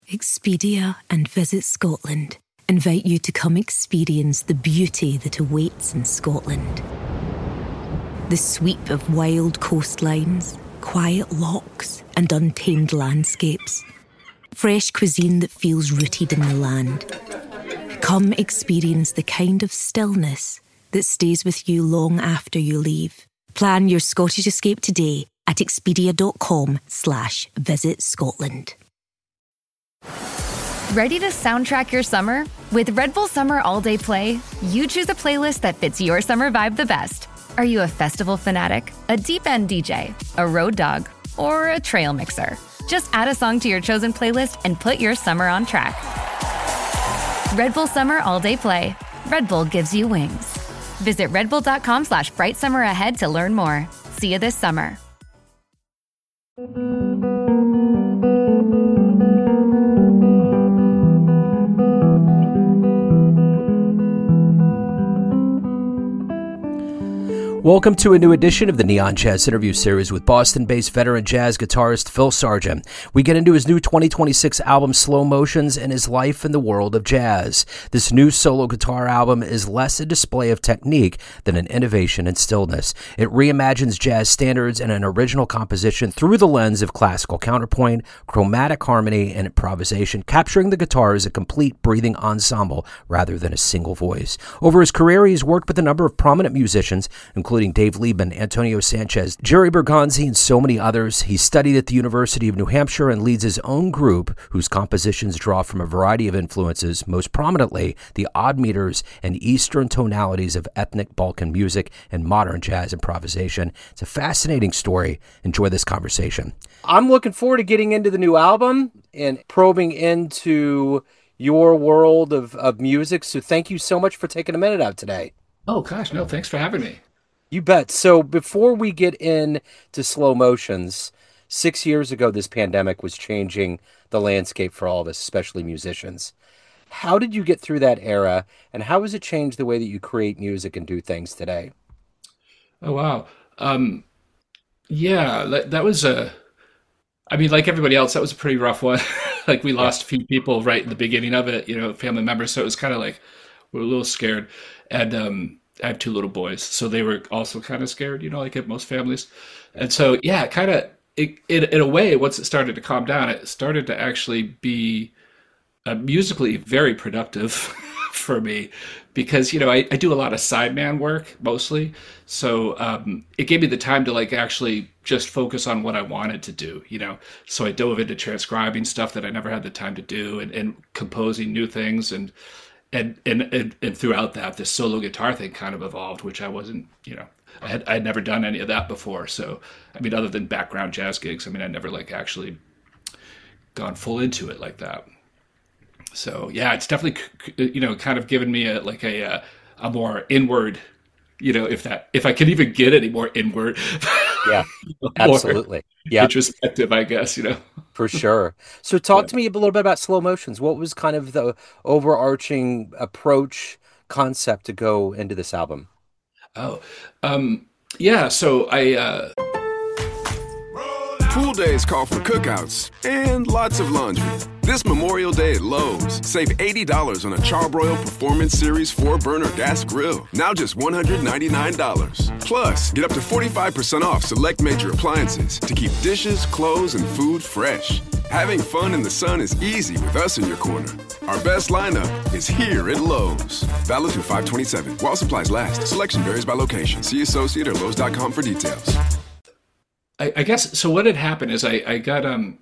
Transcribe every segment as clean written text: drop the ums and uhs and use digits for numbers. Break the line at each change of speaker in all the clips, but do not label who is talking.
Expedia and Visit Scotland invite you to come experience the beauty that awaits in Scotland. The sweep of wild coastlines, quiet lochs, and untamed landscapes. Fresh cuisine that feels rooted in the land. Come experience the kind of stillness that stays with you long after you leave. Plan your Scottish escape today at expedia.com/Visit Scotland.
Ready to soundtrack your summer? With Red Bull Summer All Day Play, you choose a playlist that fits your summer vibe the best. Are you a festival fanatic, a deep end DJ, a road dog, or a trail mixer? Just add a song to your chosen playlist and put your summer on track. Red Bull Summer All Day Play. Red Bull gives you wings. Visit redbull.com/brightsummer ahead to learn more. See you this summer.
Welcome to a new edition of the Neon Jazz interview series with Boston-based veteran jazz guitarist Phil Sargent. We get into his new 2026 album, Slow Motions, and his life in the world of jazz. This new solo guitar album is less a display of technique than an innovation in stillness. It reimagines jazz standards and an original composition through the lens of classical counterpoint, chromatic harmony, and improvisation, capturing the guitar as a complete breathing ensemble rather than a single voice. Over his career, he's worked with a number of prominent musicians, including Dave Liebman, Antonio Sanchez, Jerry Bergonzi, and so many others. He studied at the University of New Hampshire and leads his own group whose compositions draw from a variety of influences, most prominently the odd meters and Eastern tonalities of ethnic Balkan music and modern jazz improvisation. It's a fascinating story. Enjoy this conversation. I'm looking forward to getting into the new album and probing into your world of music. So thank you so much for taking a minute out today.
Oh, gosh, no, thanks for having me.
You bet. So before we get into Slow Motions, 6 years ago, this pandemic was changing the landscape for all of us, especially musicians. How did you get through that era, and how has it changed the way that you create music and do things today?
Oh, wow. Yeah, that was I mean, like everybody else, that was a pretty rough one. Like we lost a few people right in the beginning of it, family members. So it was kind of like, we're a little scared. And I have two little boys, so they were also kind of scared, like at most families. And so, yeah, kind of, in a way, once it started to calm down, it started to actually be musically very productive for me because, I do a lot of sideman work mostly. So it gave me the time to actually just focus on what I wanted to do, So I dove into transcribing stuff that I never had the time to do and composing new things and throughout that, this solo guitar thing kind of evolved, which I wasn't, I had never done any of that before. So, I mean, other than background jazz gigs, I mean, I never actually gone full into it like that. So yeah, it's definitely, kind of given me a more inward, if I can even get any more inward.
Yeah, absolutely. Yeah.
Introspective, I guess,
For sure. So talk to me a little bit about Slow Motions. What was kind of the overarching approach concept to go into this album?
Oh, yeah. So
Pool days call for cookouts and lots of laundry. This Memorial Day at Lowe's, save $80 on a Charbroil Performance Series 4-burner gas grill. Now just $199. Plus, get up to 45% off select major appliances to keep dishes, clothes, and food fresh. Having fun in the sun is easy with us in your corner. Our best lineup is here at Lowe's. Valid through 5/27. While supplies last. Selection varies by location. See associate or Lowe's.com for details.
I guess so. What had happened is I got I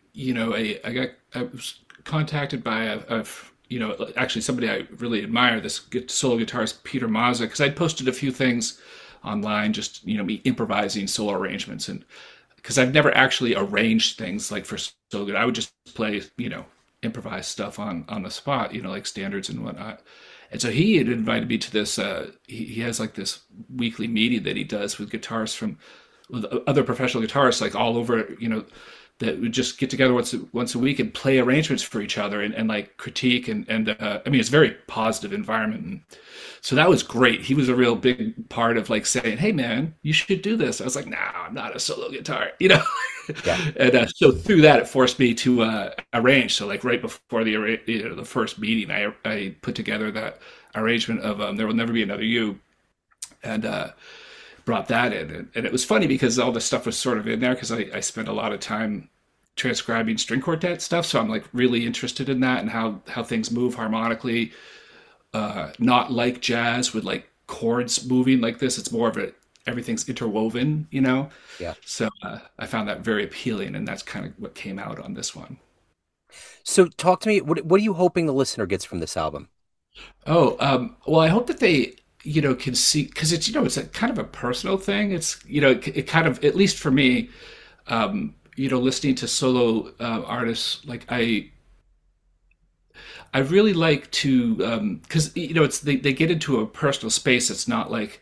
was contacted by actually somebody I really admire, this solo guitarist Peter Mazza, because I'd posted a few things online, just me improvising solo arrangements, and because I've never actually arranged things for solo guitar. I would just play improvise stuff on the spot, like standards and whatnot. And so he had invited me to this. He has this weekly meeting that he does with guitarists with other professional guitarists all over, that would just get together once a week and play arrangements for each other and like critique and I mean, it's a very positive environment. And so that was great. He was a real big part of like saying, "Hey man, you should do this." I was like, "No, I'm not a solo guitar," you know.
Yeah.
And so through that, it forced me to arrange. So like right before the first meeting, I put together that arrangement of "There Will Never Be Another You," and brought that in. And it was funny because all the stuff was sort of in there because I spent a lot of time transcribing string quartet stuff. So I'm like really interested in that and how things move harmonically. Not like jazz with like chords moving like this. It's more of everything's interwoven, you know?
Yeah.
So I found that very appealing, and that's kind of what came out on this one.
So talk to me, what are you hoping the listener gets from this album?
Oh, well, I hope that they, can see, because it's, it's a kind of a personal thing. It's, it kind of, at least for me, listening to solo artists, like I really like to, because, it's, they get into a personal space. It's not like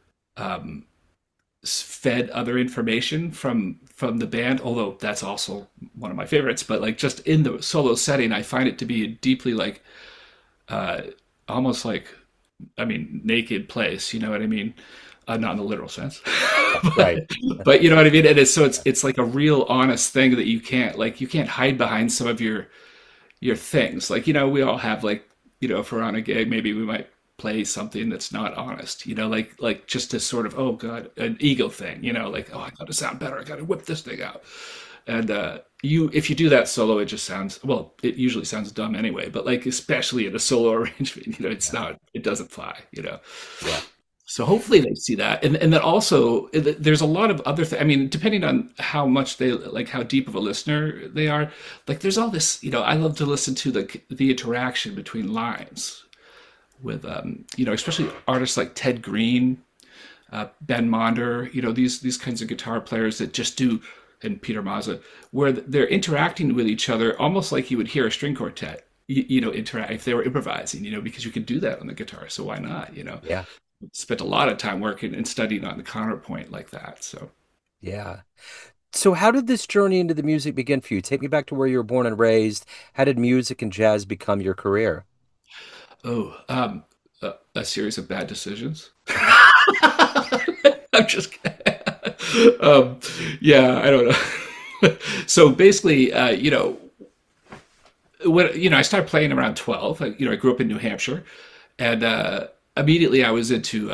fed other information from the band, although that's also one of my favorites. But like just in the solo setting, I find it to be a deeply like, almost like, I mean, naked place, you know what I mean? Not in the literal sense, but you know what I mean? And it's like a real honest thing that you can't hide behind some of your things. Like, we all have like, if we're on a gig, maybe we might play something that's not honest, like just to sort of, oh God, an ego thing, like, oh, I gotta sound better. I gotta whip this thing out. And if you do that solo, it just sounds, well, it usually sounds dumb anyway, but like, especially in a solo arrangement, it doesn't fly, Yeah. So hopefully they see that. And then also there's a lot of other things. I mean, depending on how much how deep of a listener they are, like there's all this, I love to listen to the interaction between lines with, especially artists like Ted Green, Ben Monder, these kinds of guitar players that just do, and Peter Mazza, where they're interacting with each other almost like you would hear a string quartet, interact if they were improvising, because you could do that on the guitar. So why not,
Yeah.
Spent a lot of time working and studying on the counterpoint like that. So,
yeah. So how did this journey into the music begin for you? Take me back to where you were born and raised. How did music and jazz become your career?
Oh, a series of bad decisions. I'm just kidding. Yeah, I don't know. So basically, when I started playing around 12, I grew up in New Hampshire, and immediately I was into,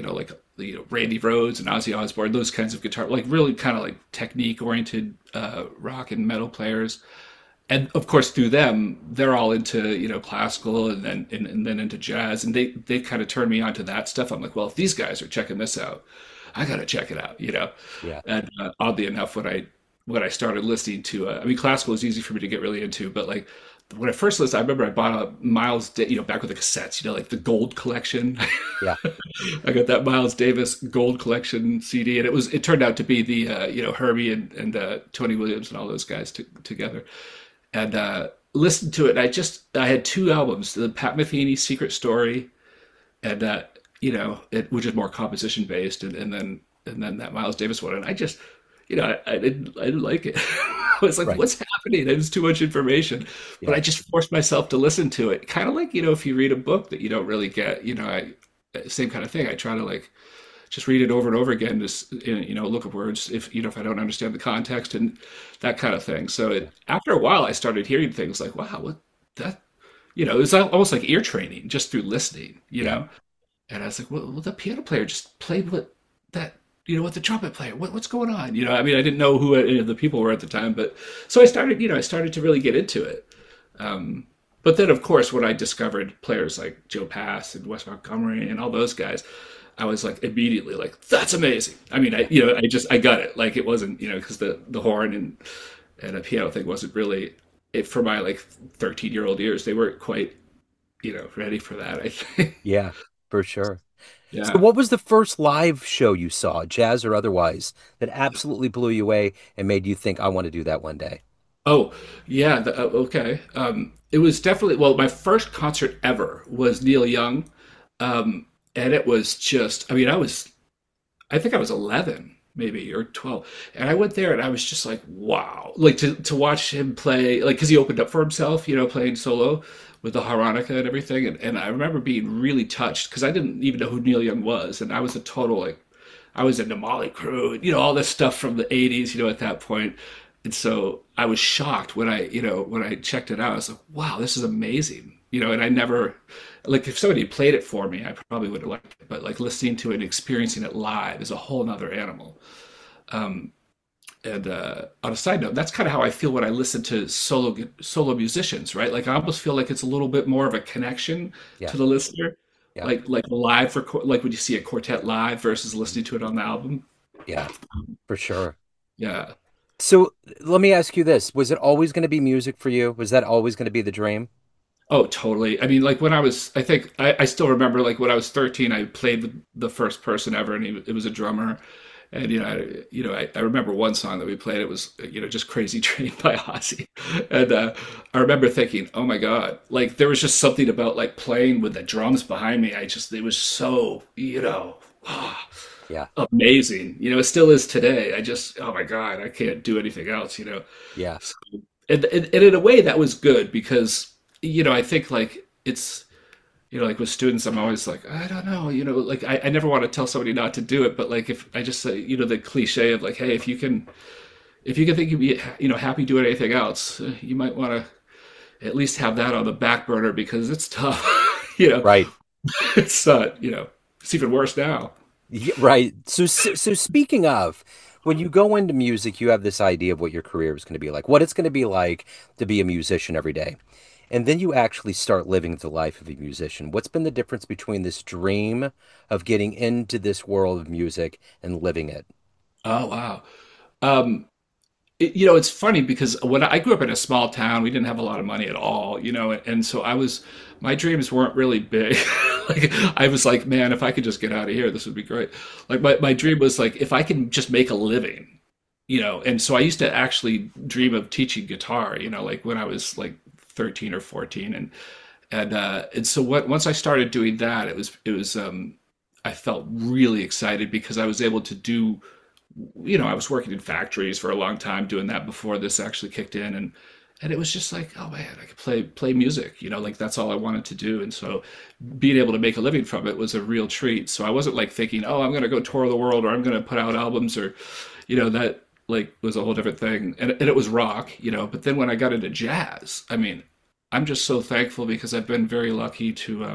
Randy Rhoads and Ozzy Osbourne, those kinds of guitar, like really kind of like technique oriented rock and metal players. And of course, through them, they're all into, classical and then into jazz. And they kind of turned me on to that stuff. I'm like, well, if these guys are checking this out, I got to check it out,
Yeah.
And oddly enough, when I started listening to, classical is easy for me to get really into, but like when I first listened, I remember I bought a Miles, back with the cassettes, like the Gold Collection.
Yeah.
I got that Miles Davis Gold Collection CD, and it turned out to be the, Herbie and Tony Williams and all those guys together. And listened to it. And I had two albums, the Pat Metheny Secret Story, and which is more composition based, and then that Miles Davis one. And I just, I didn't like it. I was like, What's happening? It was too much information.
Yeah.
But I just forced myself to listen to it. Kind of like, if you read a book that you don't really get, same kind of thing. I try to like just read it over and over again, just, look at words if I don't understand the context and that kind of thing. So after a while, I started hearing things like, wow, what that, it was almost like ear training just through listening, And I was like, well, the piano player just played what that, what the trumpet player, what's going on? I didn't know who any of the people were at the time, but so I started to really get into it. But then, of course, when I discovered players like Joe Pass and Wes Montgomery and all those guys, I was like immediately like, that's amazing. I got it. Like it wasn't, because the horn and a piano thing wasn't really for my like 13-year-old ears. They weren't quite, ready for that, I think.
Yeah, for sure.
Yeah.
So what was the first live show you saw, jazz or otherwise, that absolutely blew you away and made you think, I want to do that one day?
Oh, yeah. Okay. It was definitely, well, my first concert ever was Neil Young. And it was just, I think I was 11. maybe, or 12. And I went there and I was just like, wow. Like to watch him play, like, because he opened up for himself, playing solo with the harmonica and everything. And I remember being really touched because I didn't even know who Neil Young was. And I was a total, like, I was into Molly Crew, and, all this stuff from the 80s, at that point. And so I was shocked when I checked it out. I was like, wow, this is amazing. And I never, like, if somebody played it for me, I probably would have liked it. But like listening to it and experiencing it live is a whole nother animal. And on a side note, that's kind of how I feel when I listen to solo musicians, right? Like I almost feel like it's a little bit more of a connection
Yeah.
to the listener,
Yeah.
like live like when you see a quartet live versus listening to it on the album.
Yeah. For sure.
Yeah.
So let me ask you this. Was it always going to be music for you? Was that always going to be the dream?
Oh, totally. I mean, like when I think I still remember like when I was 13, I played with the first person ever, and it was a drummer. And I remember one song that we played. It was just "Crazy Train" by Ozzy, and I remember thinking, "Oh my God!" Like there was just something about like playing with the drums behind me. It was so
Yeah.
amazing. It still is today. I just, oh my God, I can't do anything else.
Yeah.
So, and in a way that was good because I think like it's like with students, I'm always like, I don't know, like I never want to tell somebody not to do it, but like if I just say, the cliche of like, hey, if you can think you'd be, happy doing anything else, you might want to at least have that on the back burner because it's tough,
Right.
it's it's even worse now.
Yeah, right. So speaking of, when you go into music, you have this idea of what your career is going to be like, what it's going to be like to be a musician every day. And then you actually start living the life of a musician. What's been the difference between this dream of getting into this world of music and living it?
Oh, wow. Um, it's funny because when I grew up in a small town, we didn't have a lot of money at all, and so my dreams weren't really big. Like I was like, man, if I could just get out of here, this would be great. Like my dream was like, if I can just make a living, and so I used to actually dream of teaching guitar, like when I was like 13 or 14. And so once I started doing that, I felt really excited because I was able to do, I was working in factories for a long time doing that before this actually kicked in. And it was just like, oh man, I could play music, like that's all I wanted to do. And so being able to make a living from it was a real treat. So I wasn't like thinking, oh, I'm going to go tour the world or I'm going to put out albums or, that like was a whole different thing. And it was rock, but then when I got into jazz, I mean, I'm just so thankful because I've been very lucky to,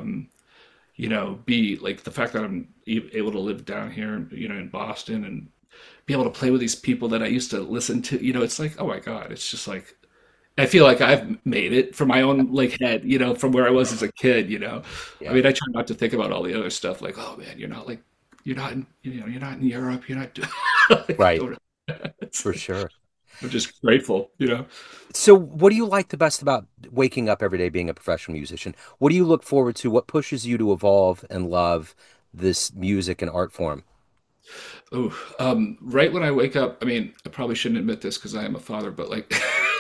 be like the fact that I'm able to live down here, in Boston and be able to play with these people that I used to listen to, it's like, oh my God, it's just like, I feel like I've made it from my own like head, from where I was as a kid, I
Yeah,
mean, I try not to think about all the other stuff like, oh man, you're not in, you're not in Europe, you're not doing, like,
right. For sure.
I'm just grateful.
So what do you like the best about waking up every day being a professional musician? What do you look forward to? What pushes you to evolve and love this music and art form?
Oh, right when I wake up, I mean, I probably shouldn't admit this because I am a father, but like,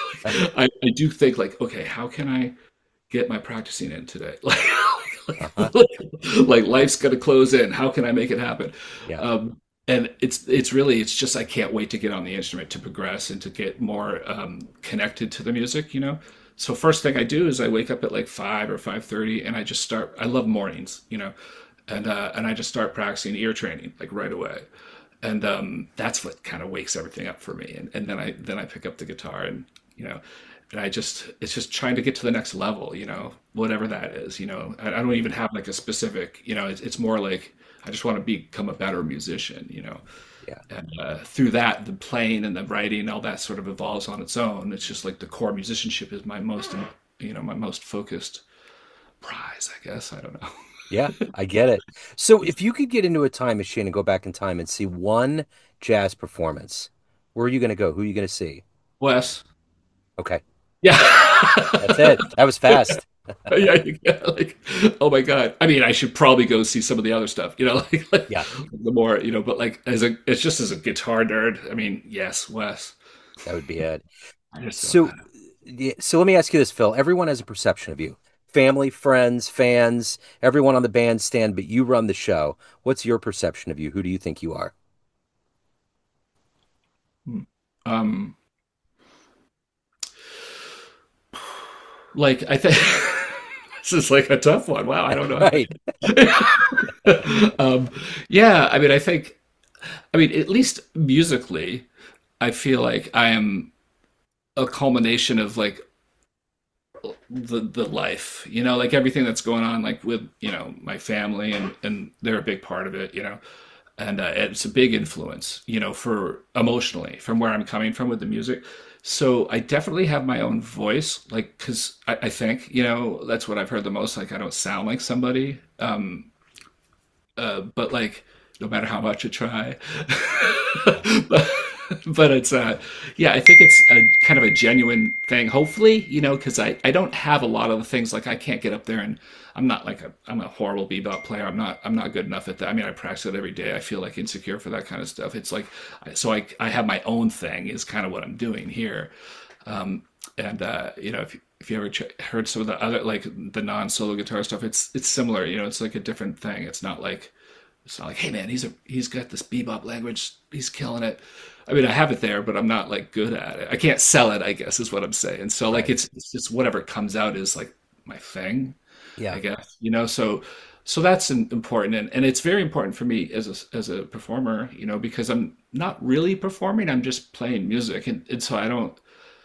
I do think like, okay, how can I get my practicing in today?
Uh-huh.
Like life's gonna close in. How can I make it happen?
Yeah.
And it's just I can't wait to get on the instrument to progress and to get more connected to the music. So first thing I do is I wake up at like 5 or 5:30, and I just start. I love mornings. And I just start practicing ear training like right away, and that's what kind of wakes everything up for me. And then I pick up the guitar you know, and it's just trying to get to the next level, whatever that is. I don't even have like a specific, it's more like I just want to become a better musician.
Yeah.
And through that, the playing and the writing, all that sort of evolves on its own. It's just like the core musicianship is my most focused prize, I guess. I don't know.
Yeah, I get it. So if you could get into a time machine and go back in time and see one jazz performance, where are you going to go? Who are you going to see?
Wes.
Okay. That's
Yeah.
it. That was fast.
Yeah, like, oh my God. I mean, I should probably go see some of the other stuff, like
Yeah,
the more, but like it's just as a guitar nerd. I mean, yes, Wes.
that would be it.
I just don't
So,
know.
yeah, so let me ask you this, Phil. Everyone has a perception of you. Family, friends, fans, everyone on the bandstand, but you run the show. What's your perception of you? Who do you think you are?
Like I think this is like a tough one. Wow, I don't know.
Right.
Yeah, I mean, at least musically, I feel like I am a culmination of like the life, like everything that's going on, like with my family, and they're a big part of it, and it's a big influence, for emotionally from where I'm coming from with the music. So I definitely have my own voice, like, because I think, that's what I've heard the most. Like, I don't sound like somebody, but like, no matter how much I try, but it's yeah, I think it's a kind of a genuine thing, hopefully, because I don't have a lot of the things. Like, I can't get up there, and I'm a horrible bebop player. I'm not good enough at that. I mean, I practice it every day. I feel like insecure for that kind of stuff. It's like, so I have my own thing is kind of what I'm doing here. And if you ever heard some of the other, like, the non-solo guitar stuff, it's similar. It's like a different thing. It's not like, hey man, he's got this bebop language, he's killing it. I mean, I have it there, but I'm not like good at it. I can't sell it, I guess, is what I'm saying. So like, it's just whatever comes out is like my thing, I guess. So that's important, and it's very important for me as a performer, because I'm not really performing. I'm just playing music, and so I don't,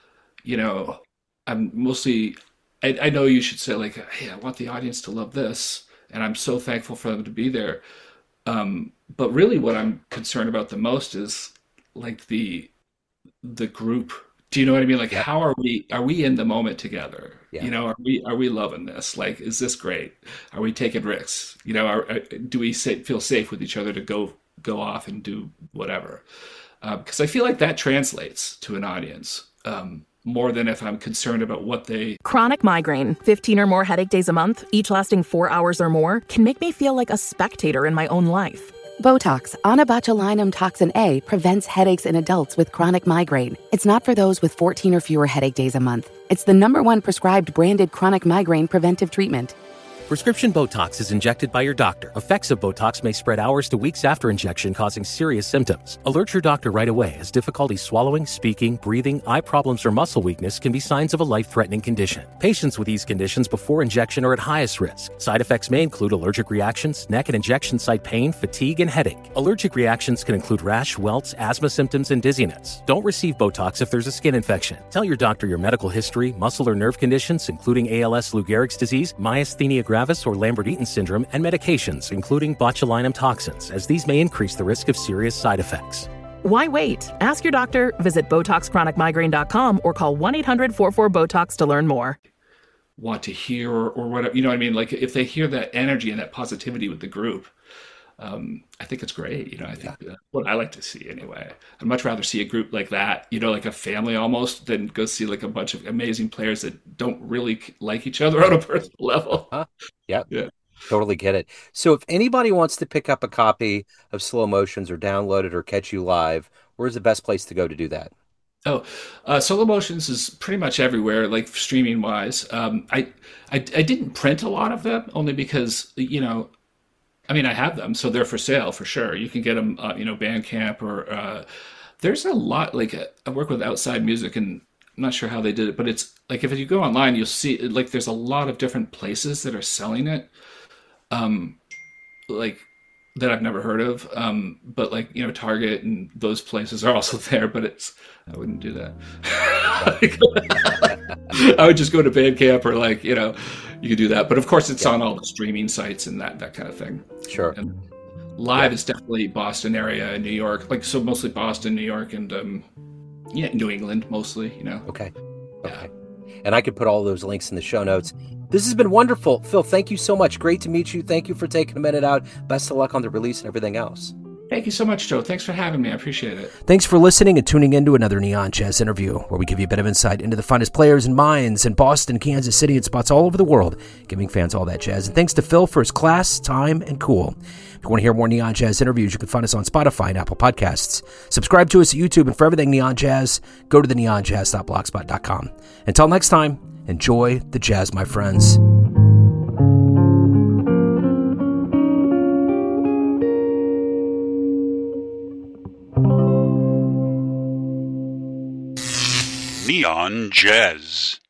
I'm mostly. I know you should say like, hey, I want the audience to love this, and I'm so thankful for them to be there. But really what I'm concerned about the most is like the group. Do you know what I mean? Like, how are we in the moment together? Are we loving this? Like, is this great? Are we taking risks? Do we feel safe with each other to go off and do whatever? Because I feel like that translates to an audience, more than if I'm concerned about what they...
Chronic migraine, 15 or more headache days a month, each lasting 4 hours or more, can make me feel like a spectator in my own life.
Botox, onabotulinum toxin A, prevents headaches in adults with chronic migraine. It's not for those with 14 or fewer headache days a month. It's the #1 prescribed branded chronic migraine preventive treatment.
Prescription Botox is injected by your doctor. Effects of Botox may spread hours to weeks after injection, causing serious symptoms. Alert your doctor right away, as difficulty swallowing, speaking, breathing, eye problems, or muscle weakness can be signs of a life-threatening condition. Patients with these conditions before injection are at highest risk. Side effects may include allergic reactions, neck and injection site pain, fatigue, and headache. Allergic reactions can include rash, welts, asthma symptoms, and dizziness. Don't receive Botox if there's a skin infection. Tell your doctor your medical history, muscle or nerve conditions, including ALS, Lou Gehrig's disease, myasthenia gravis, or Lambert-Eaton syndrome, and medications, including botulinum toxins, as these may increase the risk of serious side effects.
Why wait? Ask your doctor, visit BotoxChronicMigraine.com, or call 1-800-44-BOTOX to learn more.
Want to hear or whatever, what I mean? Like, if they hear that energy and that positivity with the group, I think it's great. I think what I like to see anyway. I'd much rather see a group like that, like a family almost, than go see like a bunch of amazing players that don't really like each other on a personal level.
Yeah. Totally get it. So if anybody wants to pick up a copy of Slow Motions or download it or catch you live, where's the best place to go to do that?
Solo Motions is pretty much everywhere, like streaming wise. I didn't print a lot of them only because, I mean, I have them, so they're for sale for sure. You can get them, Bandcamp, or there's a lot. Like, I work with Outside Music, and I'm not sure how they did it, but it's like, if you go online, you'll see like there's a lot of different places that are selling it, like that I've never heard of. But like, Target and those places are also there. But I wouldn't do that. I would just go to Bandcamp, or like, you could do that. But of course, it's on all the streaming sites and that kind of thing.
Sure.
And live is definitely Boston area and New York, like, so mostly Boston, New York, and New England mostly.
Okay. And I could put all those links in the show notes. This has been wonderful, Phil. Thank you so much. Great to meet you. Thank you for taking a minute out. Best of luck on the release and everything else.
Thank you so much, Joe. Thanks for having me. I appreciate it.
Thanks for listening and tuning in to another Neon Jazz interview, where we give you a bit of insight into the finest players and minds in Boston, Kansas City, and spots all over the world, giving fans all that jazz. And thanks to Phil for his class, time, and cool. If you want to hear more Neon Jazz interviews, you can find us on Spotify and Apple Podcasts. Subscribe to us at YouTube, and for everything Neon Jazz, go to theneonjazz.blogspot.com. Until next time, enjoy the jazz, my friends.
Neon Jazz.